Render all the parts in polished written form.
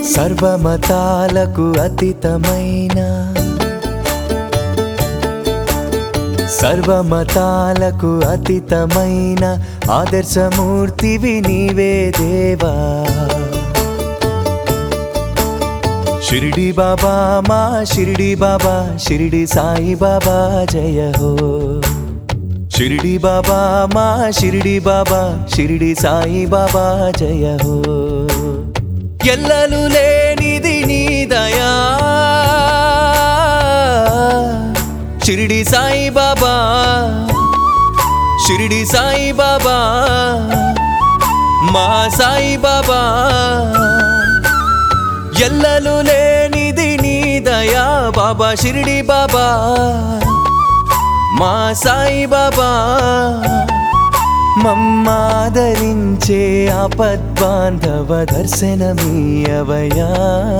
సర్వమతాలకు అతీతమైన సర్వమతాలకు అతీతమైన ఆదర్శమూర్తివి నీవే దేవా. షిరిడి బాబా మా షిరిడి బాబా, షిరిడి సాయి బాబా జయ హో. షిరిడి బాబా మా షిరిడి బాబా, షిరిడి సాయి బాబా జయ హో. ఎల్లలు లేనిది నీ దయా షిరిడి సాయి బాబా, షిరిడి సాయి బాబా మా సాయి బాబా. ఎల్లలు లేనిది నీ దయా బాబా షిరిడి బాబా మా సాయి బాబా. మమ్మాదరించే ఆపద్బాంధవ దర్శనమీయవయా.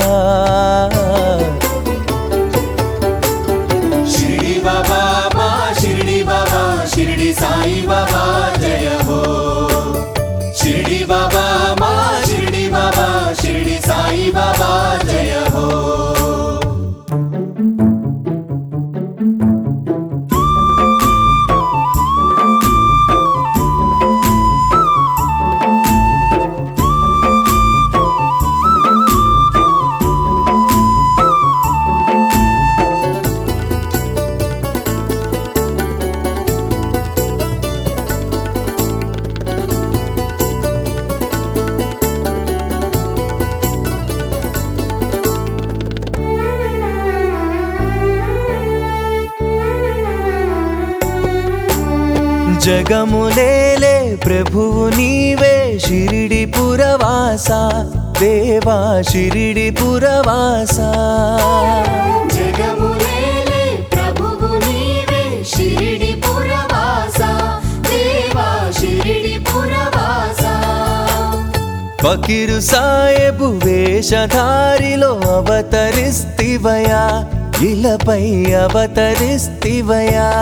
షిరిడి బాబా మా షిరిడి బాబా, షిరిడి సాయి బాబా జయ హో. షిరిడి బాబా మా షిరిడి బాబా, షిరిడి సాయి బాబా జయ హో. జగములేలే ప్రభువు నీవే షిరిడి పురవాసా దేవా షిరిడి పురవాసా. జగములేలే ప్రభువు నీవే షిరిడి పురవాసా దేవా షిరిడి పురవాసా. ఫకీరు సాయబు వేషధారిలో అవతరిస్తివయా, ఇలపై అవతరిస్తివయా.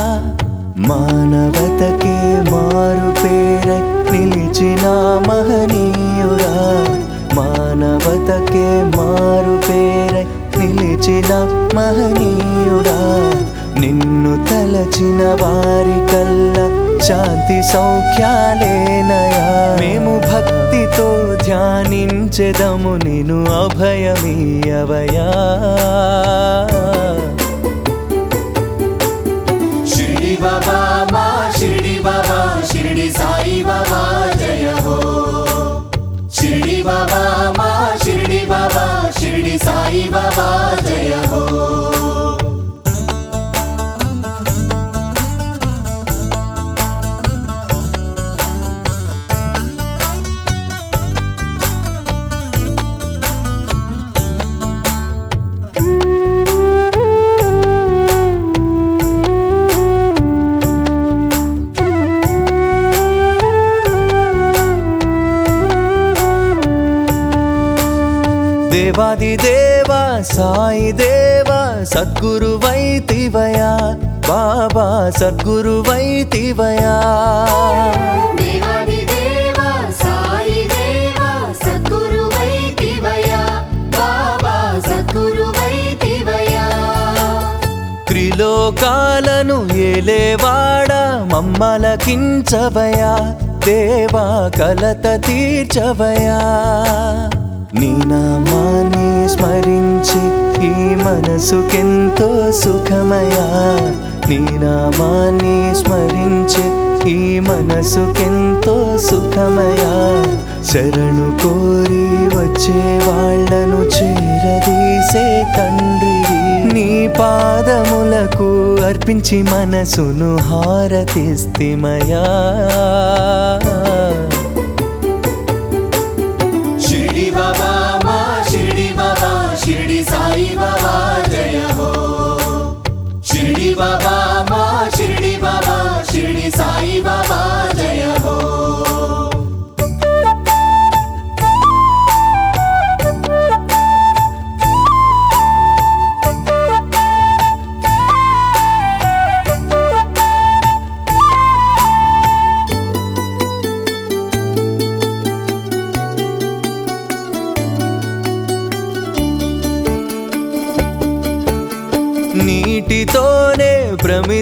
మానవతకే మారు పేరై నిలిచిన మహనీయుడా, మానవతకే మారు పేరై నిలిచిన మహనీయుడా. నిన్ను తలచిన వారికల్లా శాంతి సౌఖ్యాలేనయా. మేము భక్తితో ధ్యానించెదము నిన్ను అభయమీయవయా. షిరిడి బాబా మా షిరిడి బాబా, షిరిడి సాయి బాబా జయ హో. షిరిడి బాబా మా షిరిడి బాబా, షిరిడి సాయి బాబా జయ హో. దేవాది దేవా సాయి దేవా సద్గురువైతివయా బాబా సద్గురువైతివయా. దేవాది దేవా సాయి దేవా సద్గురువైతివయా బాబా సద్గురువైతివయా. త్రిలోకాలను ఏలేవాడా మమ్మలకించవయా దేవా కలత తీర్చవయా. నీ నామాన్ని స్మరించి ఈ మనసుకెంతో సుఖమయా. నీ నామాన్ని స్మరించి ఈ మనసుకెంతో సుఖమయా. శరణు కోరి వచ్చే వాళ్లను చేరదీసే తండ్రి, నీ పాదములకు అర్పించి మనసును హారతిస్తిమయా. షిరిడి బాబా మా షిరిడి బాబా, షిరిడి సాయి బాబా జయ హో. షిరిడి బాబా మా షిరిడి బాబా, షిరిడి సాయి బాబా జయ హో.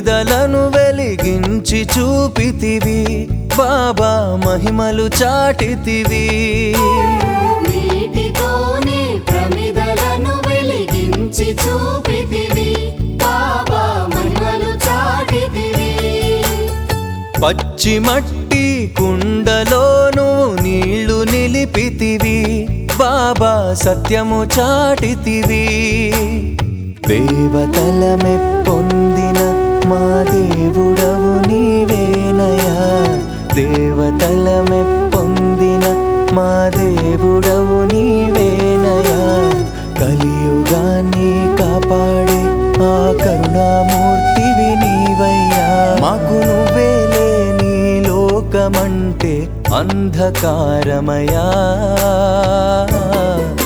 ప్రమిదలను వెలిగించి చూపితివి బాబా మహిమలు చాటితివి నీటితోనే ప్రమిదలను వెలిగించి చూపితివి బాబా మహిమలు చాటితివి పచ్చి మట్టి కుండలోను నీళ్లు నిలిపితివి బాబా సత్యము చాటితివి దేవతల మెప్పొందిన మా దేవుడవు నీవేనయా దేవతల మెప్పొందిన మా దేవుడవు నీవేనయా కలియుగాన్ని కాపాడే ఆ కరుణామూర్తివి నీవయ్యా మాకు నువ్వేలే నీ లోకమంటే అంధకారమయా